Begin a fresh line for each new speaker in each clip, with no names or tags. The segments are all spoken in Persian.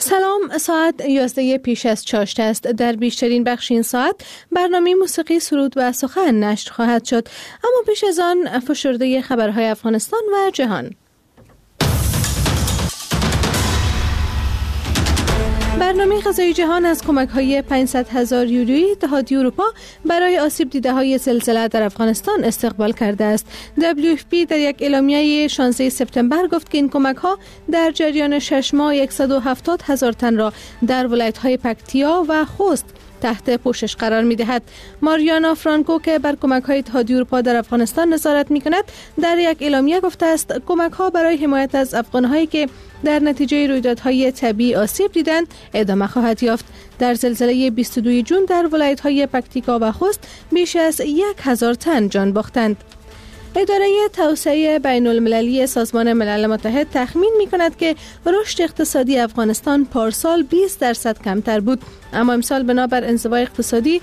سلام، ساعت 11 پیش از چاشت است. در بیشترین بخش این ساعت برنامه موسیقی، سرود و سخن نشر خواهد شد، اما پیش از آن فشرده خبرهای افغانستان و جهان. برنامه غذایی جهان از کمک‌های 500,000 یورویی اتحادیه اروپا برای آسیب دیده‌های زلزله در افغانستان استقبال کرده است. WFP در یک اعلامیه 16 سپتامبر گفت که این کمک‌ها در جریان 6 ماه 170,000 تن را در ولایت‌های پکتیا و خوست تحت پوشش قرار می‌دهد. ماریانا فرانکو که بر کمک‌های اتحادیه اروپا در افغانستان نظارت می‌کند، در یک اعلامیه گفته است کمک‌ها برای حمایت از افغان‌هایی که در نتیجه رویدادهای طبیعی آسیب دیدند ادامه خواهد یافت. در زلزله 22 جون در ولایت‌های پکتیکا و خوست بیش از 1,000 تن جان باختند. اداره توسعه بین المللی سازمان ملل متحد تخمین می کند که رشد اقتصادی افغانستان پارسال 20% کمتر بود، اما امسال بنابر انزوای اقتصادی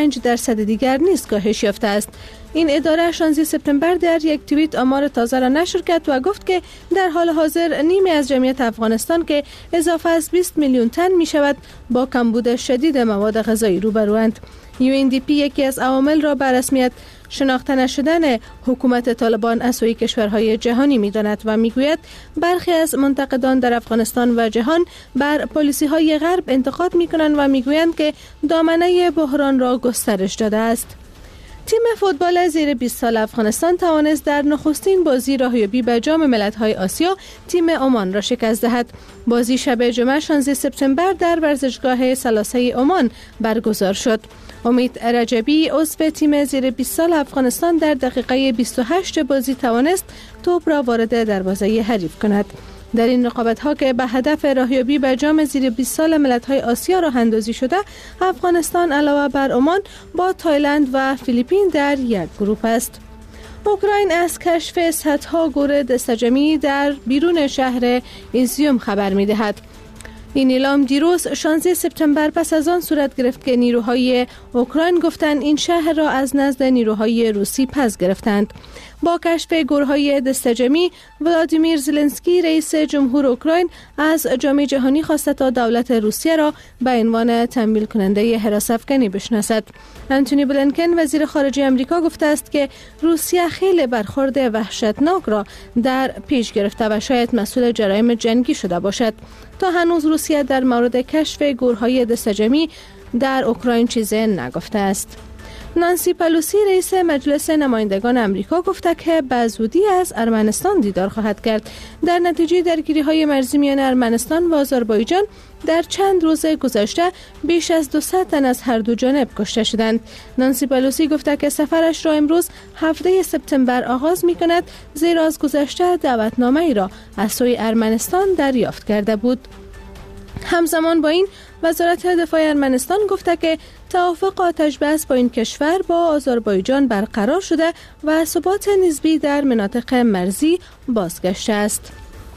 5% دیگر نیز کاهش یافته است. این اداره 16 سپتامبر در یک توییت آمار تازه را نشر کرد و گفت که در حال حاضر نیمی از جمعیت افغانستان که اضافه از 20 میلیون تن می شود با کمبود شدید مواد غذایی روبروند. UNDP یکی از عوامل را به رسمیت شناخته نشدن حکومت طالبان از سوی کشورهای جهانی می‌داند و می‌گوید برخی از منتقدان در افغانستان و جهان بر پالیسی‌های غرب انتقاد می‌کنند و می‌گویند که دامنه بحران را گسترش داده است. تیم فوتبال زیر 20 سال افغانستان توانست در نخستین بازی راهیابی به جام ملت‌های آسیا تیم عمان را شکست دهد. بازی شب جمعه 16 سپتامبر در ورزشگاه ثلاثه عمان برگزار شد. امید رجبی عضو تیم زیر 20 سال افغانستان در دقیقه 28 بازی توانست توپ را وارد دروازه حریف کند. در این رقابت‌ها که به هدف راهیابی به جام زیر 20 سال ملت‌های آسیا راه اندازی شده، افغانستان علاوه بر عمان با تایلند و فیلیپین در یک گروه است. اوکراین از کشف صدها گور دستجمعی در بیرون شهر ایزیوم خبر می‌دهد. این اعلام دیروز 16 سپتامبر پس از آن صورت گرفت که نیروهای اوکراین گفتند این شهر را از نزد نیروهای روسی پس گرفتند. با کشف گورهای دستجمعی، ولادیمیر زلنسکی رئیس جمهور اوکراین از جامعه جهانی خواسته تا دولت روسیه را به عنوان تمویل کننده حراس‌افکنی بشناسد. انتونی بلینکن وزیر خارجه آمریکا گفته است که روسیه خیلی برخورد وحشتناک را در پیش گرفته و شاید مسئول جرایم جنگی شده باشد. تا هنوز روسیه در مورد کشف گورهای دستجمعی در اوکراین چیزی نگفته است. نانسی پلوسی رئیس مجلس نمایندگان آمریکا گفته که به زودی از ارمنستان دیدار خواهد کرد. در نتیجه درگیری‌های مرزی میان ارمنستان و آذربایجان در چند روز گذشته بیش از 200 تن از هر دو جانب کشته شدند. نانسی پلوسی گفته که سفرش را امروز 7 سپتامبر آغاز می‌کند، زیرا از گذشته دعوتنامه‌ای را از سوی ارمنستان دریافت کرده بود. همزمان با این وزارت دفاع ارمنستان گفته که توافق آتش بس با این کشور با آذربایجان برقرار شده و ثبات نسبی در مناطق مرزی بازگشته است.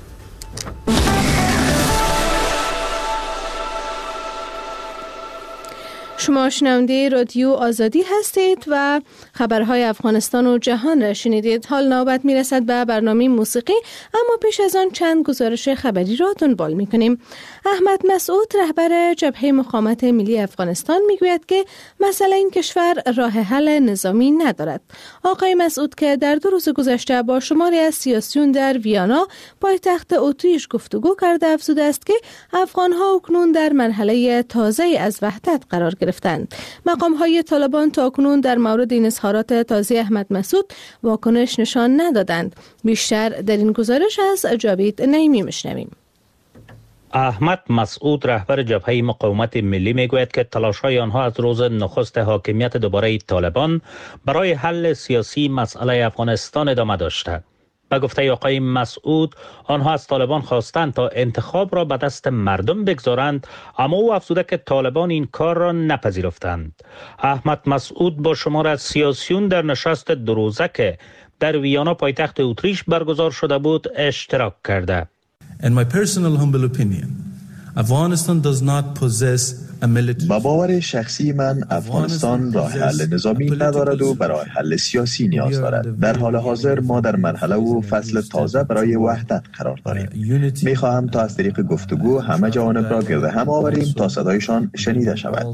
شما شنونده رادیو آزادی هستید و خبرهای افغانستان و جهان را شنیدید. حال نوبت میرسد به برنامه موسیقی، اما پیش از آن چند گزارش خبری را دنبال میکنیم. احمد مسعود رهبر جبهه مقاومت ملی افغانستان میگوید که مسئله این کشور راه حل نظامی ندارد. آقای مسعود که در 2 روز گذشته با شماری از سیاسیون در ویانا پایتخت اتریش گفتگو کرده افزوده است که افغانها اکنون در مرحله تازه از وحدت قرار گرفتند. مقام‌های طالبان تاکنون در مورد این اظهارات تازه احمد مسعود واکنش نشان ندادند. بیشتر در این گزارش از جاوید نعیمی میشنویم.
احمد مسعود رهبر جبهه مقاومت ملی میگوید که تلاش‌های آنها از روز نخست حاکمیت دوباره طالبان برای حل سیاسی مسئله افغانستان ادامه داشته. به گفته آقای مسعود آنها از طالبان خواستند تا انتخاب را به دست مردم بگذارند، اما او افزوده که طالبان این کار را نپذیرفتند. احمد مسعود با شمار از سیاسیون در نشست 2 روزه که در ویانا پایتخت اتریش برگزار شده بود اشتراک کرده.
In my personal humble opinion, Afghanistan does not possess با باور شخصی من افغانستان راه حل نظامی ندارد و برای حل سیاسی نیاز دارد. در حال حاضر ما در مرحله و فصل تازه برای وحدت قرار داریم. میخواهم تا از طریق گفتگو همه جوانب را گرد هم آوریم تا صدایشان شنیده شود.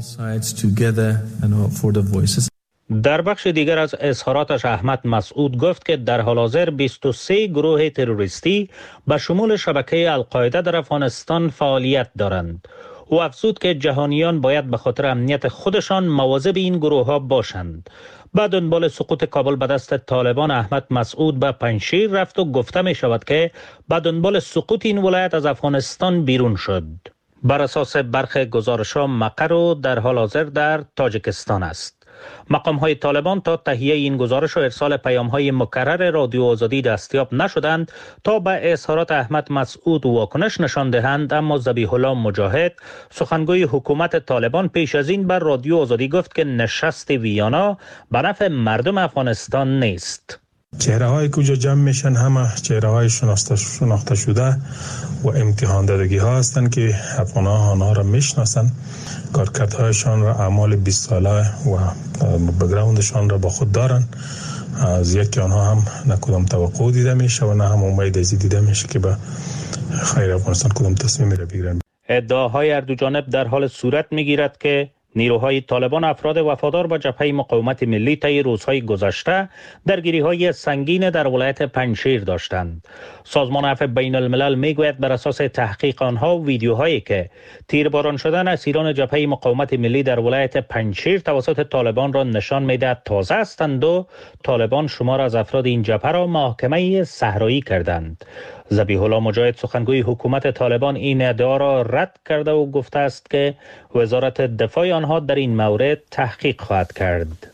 در بخش دیگر از اظهاراتش احمد مسعود گفت که در حال حاضر 23 گروه تروریستی به شمول شبکه القاعده در افغانستان فعالیت دارند. او افزود که جهانیان باید به خاطر امنیت خودشان مواظب این گروه ها باشند. بعد دنبال سقوط کابل به دست طالبان احمد مسعود به پنجشیر رفت و گفته می شود که به دنبال سقوط این ولایت از افغانستان بیرون شد. بر اساس برخی گزارش‌ها مقر در حال حاضر در تاجیکستان است. مقام‌های طالبان تا تهیه این گزارش و ارسال پیام‌های مکرر رادیو آزادی دستیاب نشدند تا به اظهارات احمد مسعود واکنش نشان دهند، اما ذبیح الله مجاهد سخنگوی حکومت طالبان پیش از این بر رادیو آزادی گفت که نشست ویانا به نفع مردم افغانستان نیست.
چهره‌های کجا جمع میشن همه چهره‌های شناخته شده و امتحان دادگی ها هستند که افغان‌ها آنها را میشناسند، کارکردهایشان را اعمال 20 ساله و بک‌گراندشان را با خود دارند. از یکی آنها هم نه کدام توقع دیده میشه و نه هم امید ازی دیده میشه که به خیر افغانستان کدام تصمیمی را بگیرند.
ادعاهای هر دو جانب در حال صورت میگیرد که نیروهای طالبان افراد وفادار به جبهه مقاومت ملی طی روزهای گذشته درگیری‌های سنگین در ولایت پنجشیر داشتند. سازمان عفو بین الملل میگوید بر اساس تحقیق آنها ویدیوهایی که تیرباران شدن اسیران جبهه مقاومت ملی در ولایت پنجشیر توسط طالبان را نشان میدهد تازه هستند و طالبان شمار از افراد این جبهه را محاکمه صحرایی کردند. ذبیح الله مجاهد سخنگوی حکومت طالبان این ادعا را رد کرده و گفته است که وزارت دفاع آنها در این مورد تحقیق خواهد کرد.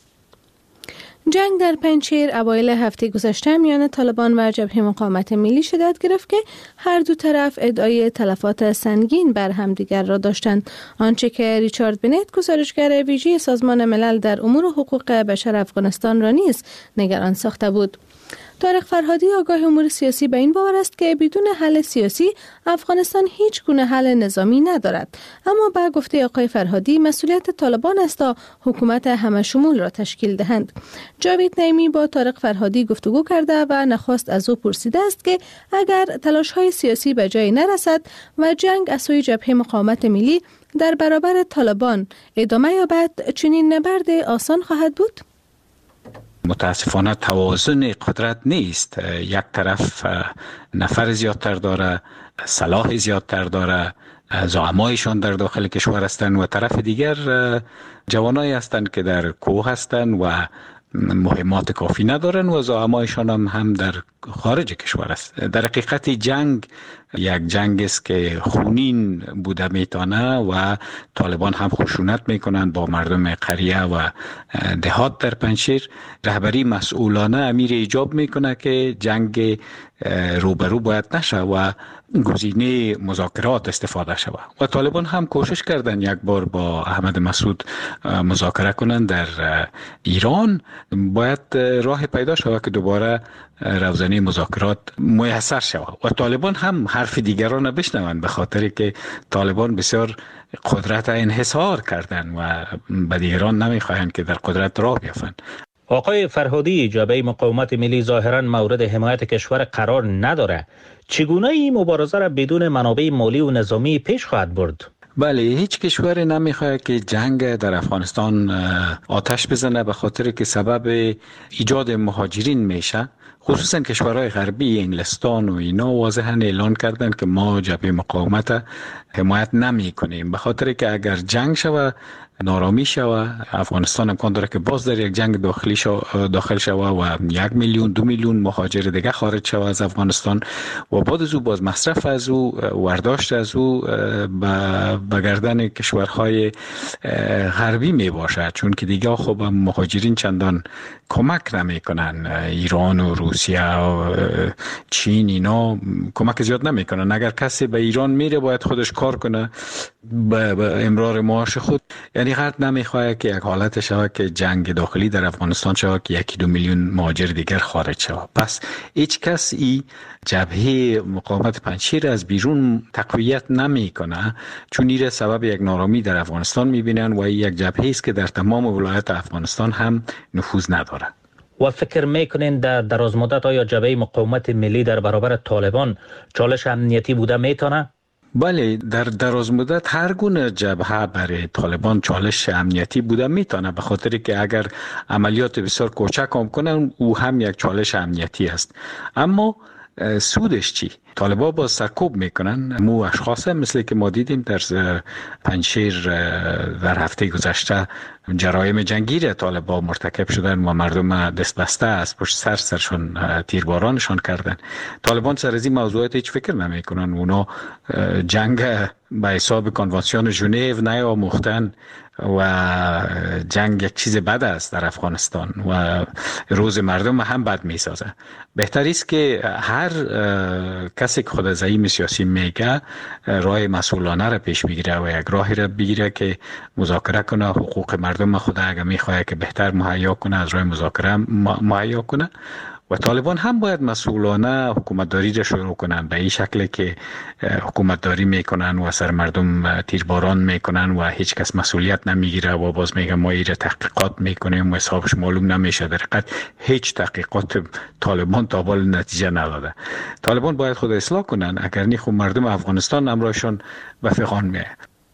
جنگ در پنجشیر اوایل هفته گذشته میان طالبان و جبهه مقاومت ملی شدت گرفت که هر دو طرف ادعای تلفات سنگین بر همدیگر را داشتند، آنچه که ریچارد بنت گزارشگر ویژه سازمان ملل در امور حقوق بشر افغانستان را نیز نگران ساخته بود. طارق فرهادی آگاه امور سیاسی به این باور است که بدون حل سیاسی افغانستان هیچ گونه حل نظامی ندارد، اما با گفته آقای فرهادی مسئولیت طالبان است تا حکومت همه شمول را تشکیل دهند. جاوید نعیمی با طارق فرهادی گفتگو کرده و نخست از او پرسیده است که اگر تلاش‌های سیاسی به جای نرسد و جنگ از سوی جبهه مقاومت ملی در برابر طالبان ادامه یابد چنین نبرد آسان خواهد بود؟
متاسفانه توازن قدرت نیست. یک طرف نفر زیادتر داره، سلاح زیادتر داره، زعمایشان در داخل کشور هستند و طرف دیگر جوانایی هستند که در کوه هستند و مهمات کافی ندارن و زعمایشان هم در خارج کشور است. در حقیقت جنگ یک جنگ است که خونین بوده میتونه و طالبان هم خشونت میکنند با مردم قریه و دهات در پنجشیر. رهبری مسئولانه امیر ایجاب میکنه که جنگ روبرو باید نشه و گزینه مذاکرات استفاده شود و طالبان هم کوشش کردن یک بار با احمد مسعود مذاکره کنند در ایران. باید راه پیدا شود که دوباره روزنه مذاکرات میسر شود و طالبان هم حرف دیگران بشنوند، به خاطری که طالبان بسیار قدرت انحصار کردن و به دیگران نمیخواهند که در قدرت راه بیفتند.
آقای فرهادی، جبهه مقاومت ملی ظاهراً مورد حمایت کشور قرار نداره. چگونه این مبارزه را بدون منابع مالی و نظامی پیش خواهد برد؟
بله، هیچ کشوری نمیخواد که جنگ در افغانستان آتش بزنه، به خاطر که سبب ایجاد مهاجرین میشه. خصوصا کشورهای غربی انگلستان و اینا واضحا اعلان کردن که ما جبهه مقاومت حمایت نمی کنیم، به خاطر که اگر جنگ شوه نارامی شوه افغانستان امکان داره که باز در یک جنگ داخل شوه و 1 میلیون 2 میلیون مهاجر دیگه خارج شوه از افغانستان و بعد از او باز مصرف از او ورداشت از او به گردن کشورهای غربی می باشد، چون که دیگه خب مهاجرین چندان کمک نمی کنن. ایران و روسیه و چین اینا کمک زیاد نمی کنن. اگر کسی به ایران میره باید خودش کار کنه به امرار معاش خود. یعنی غرب نمیخواهد که یک حالت شود که جنگ داخلی در افغانستان شود که 1-2 میلیون مهاجر دیگر خارج شود. پس هیچ کس این جبهه مقاومت پنجشیر از بیرون تقویت نمیکنه، چون این سبب یک نارامی در افغانستان میبینن و یک جبهه است که در تمام ولایت افغانستان هم نفوذ نداره.
و فکر میکنین در دراز مدت آیا جبهه مقاومت ملی در برابر طالبان چالش امنیتی بوده میتونه؟
بله، در دراز مدت هر گونه جبهه برای طالبان چالش امنیتی بوده میتونه، به خاطر که اگر عملیات بسیار کوچک هم کنن او هم یک چالش امنیتی است. اما سودش چی؟ طالبان با سرکوب میکنن. مو اشخاص مثل که ما دیدیم در پنجشیر در هفته گذشته جرایم جنگی طالبان مرتکب شدن و مردم دست بسته از پشت سرشون تیربارانشان کردن. طالبان سر از این موضوعات هیچ فکر نمیکنن. اونا جنگ به حساب کنوانسیون ژنو نیاموختن و جنگ یک چیز بد است در افغانستان و روز مردم هم بد میسازه. بهتر است که هر کسی که خود زعیم سیاسی میگه راه مسئولانه را پیش بگیره و یک راهی را بگیره که مذاکره کنه، حقوق مردم خود اگر میخواد که بهتر مهیا کنه از راه مذاکره مهیا کنه. و طالبان هم باید مسئولانه حکومتداری را شروع کنن، به این شکل که حکومتداری میکنن و سر مردم تیرباران میکنن و هیچ کس مسئولیت نمیگیره و باز میگه ما ایره تحقیقات میکنیم و حسابش معلوم نمیشه. در حقیقت هیچ تحقیقات طالبان تا حال نتیجه نداده. طالبان باید خود اصلاح کنن، اگر نه خود مردم افغانستان امرایشون به فغان میه.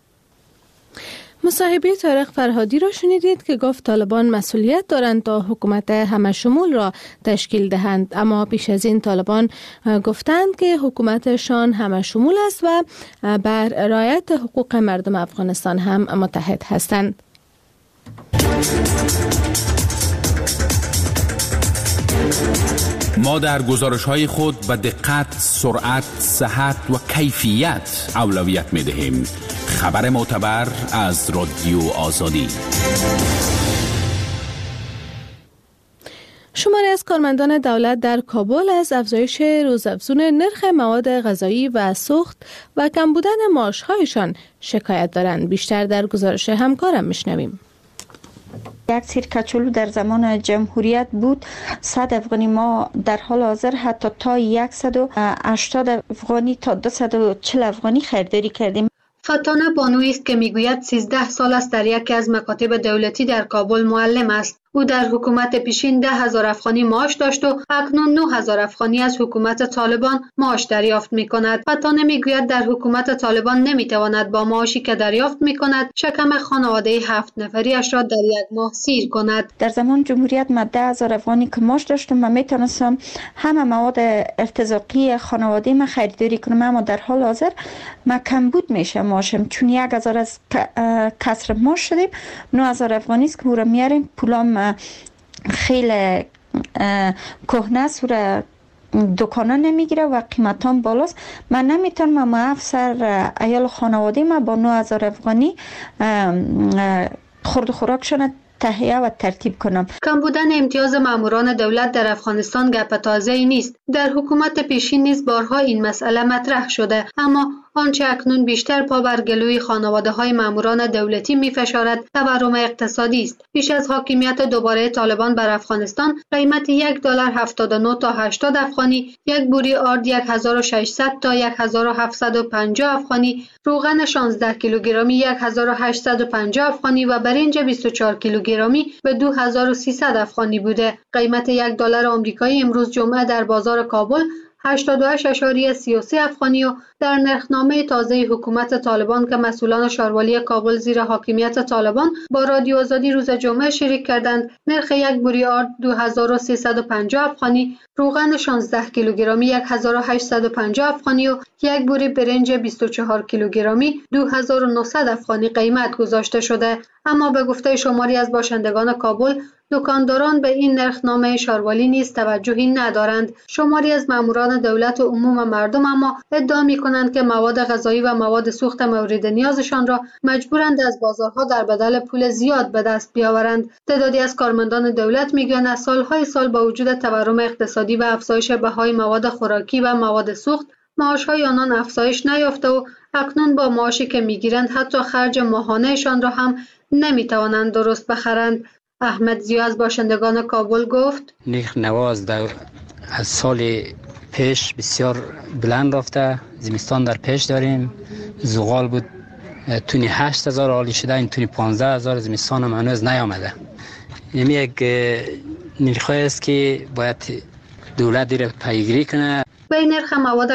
مصاحبه طارق فرهادی را شنیدید که گفت طالبان مسئولیت دارند تا حکومت همشمول را تشکیل دهند، اما پیش از این طالبان گفتند که حکومتشان همشمول است و بر رعایت حقوق مردم افغانستان هم متحد هستند.
ما در گزارش‌های خود به دقت، سرعت، صحت و کیفیت اولویت می‌دهیم. خبر معتبر از رادیو آزادی.
شماری از کارمندان دولت در کابل از افزایش روزافزون نرخ مواد غذایی و سوخت و کم بودن معاش‌هایشان شکایت دارند. بیشتر در گزارش همکارم میشنویم.
یک سیر کچولو در زمان جمهوریت بود 100 افغانی، ما در حال حاضر حتی تا 180 افغانی تا 240 افغانی خریداری کردیم.
فتانه بانویی است که میگوید 13 سال است در یکی از مکاتب دولتی در کابل معلم است. او در حکومت پیشین 10,000 افغانی معاش داشت و اکنون 9,000 افغانی از حکومت طالبان معاش دریافت می‌کند. فتانه میگوید در حکومت طالبان نمی‌تواند با معاشی که دریافت می‌کند شکم خانواده 7 نفریش را در یک ماه سیر کند.
در زمان جمهوریت من 10,000 افغانی که معاش داشتم و میتونستم همه مواد ارتزاقی خانواده من خریداری کنم، اما در حال حاضر من کمبود میشه معاشم، چون 1,000 از کسر معاش شدیم. 9,000 افغانی است که او را میاریم، پولام خیلی کهنه سور دکانه نمیگیره و قیمتان بالاست. من نمیتونم ما افسر ایال خانواده ما با 9,000 افغانی خورد و خوراکشان تهیه و ترتیب کنم.
کم بودن امتیاز ماموران دولت در افغانستان گپ تازه‌ای نیست. در حکومت پیشین نیز بارها این مسئله مطرح شده، اما آنچه اکنون بیشتر پا بر گلوی خانواده‌های ماموران دولتی می‌فشارد تورم اقتصادی است. پیش از حاکمیت دوباره طالبان بر افغانستان قیمت $1.79 تا 80 افغانی، یک بوری آرد 1600 تا 1750 افغانی، روغن 16 کیلوگرمی 1850 افغانی و برنج 24 کیلوگرمی به 2300 افغانی بوده. قیمت $1 آمریکایی امروز جمعه در بازار کابل 88.33 افغانی و در نرخنامه تازه حکومت طالبان که مسئولان شاروالی کابل زیر حاکمیت طالبان با رادیو آزادی روز جمعه شریک کردند، نرخ یک بوری آرد 2350 افغانی، روغن 16 کیلوگرمی 1850 افغانی و یک بوری برنج 24 کیلوگرمی 2900 افغانی قیمت گذاشته شده. اما به گفته شماری از باشندگان کابل، دکانداران به این نرخنامه شاروالی نیز توجهی ندارند. شماری از ماموران دولت و عموم مردم اما ادعا می‌کنند که مواد غذایی و مواد سوخت مورد نیازشان را مجبورند از بازارها در بدل پول زیاد به دست بیاورند. تعدادی از کارمندان دولت میگویند از سالهای سال با وجود تورم اقتصادی و افزایش بهای مواد خوراکی و مواد سوخت، معاش‌های آنان افزایش نیافته و اکنون با معاشی که میگیرند حتی خرج ماهانه‌شان را هم نمیتوانند درست بخرند. احمد زیا از باشندگان کابل گفت
نرخ نواز از سال پیش بسیار بلند رفته. زمستان در پیش داریم. زغال بود تونی 8000 عالی شده، این تونی 15000. زمستان هم هنوز نیامده. این یک نرخ است که باید دولت دیره پیگیری کنه.
به نرخ مواد